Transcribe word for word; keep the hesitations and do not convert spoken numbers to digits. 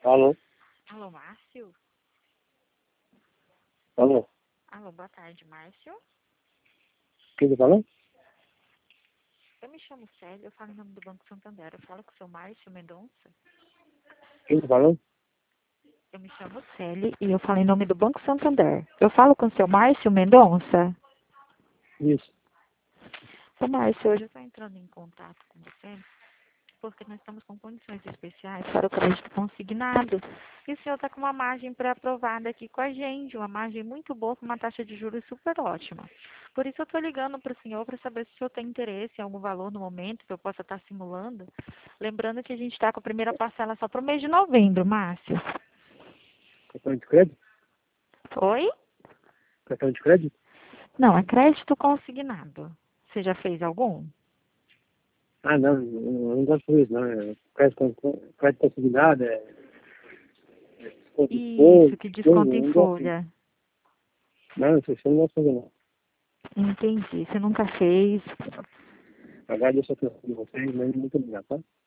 Alô? Alô, Márcio? Alô? Alô, boa tarde, Márcio. Quem tá falando? Eu me chamo Célia, eu falo em nome do Banco Santander. Eu falo com o seu Márcio Mendonça. Quem tá falando? Eu me chamo Célia e eu falo em nome do Banco Santander. Eu falo com o seu Márcio Mendonça. Isso. Ô, Márcio, hoje eu estou entrando em contato com você porque nós estamos com condições especiais para o crédito consignado. E o senhor está com uma margem pré-aprovada aqui com a gente, uma margem muito boa, com uma taxa de juros super ótima. Por isso eu estou ligando para o senhor para saber se o senhor tem interesse em algum valor no momento que eu possa estar simulando. Lembrando que a gente está com a primeira parcela só para o mês de novembro, Márcio. Cartão de crédito? Oi? Cartão de crédito? Não, é crédito consignado. Você já fez algum? Ah, não, eu não gosto disso, não. É crédito, com- crédito consignado, é é desconto em Isso, folha, que coisa, desconto eu em não gosto disso. folha. Não, isso eu não gosto de fazer, não. Entendi. Você nunca fez. Agradeço a atenção de vocês, mas muito obrigado, tá?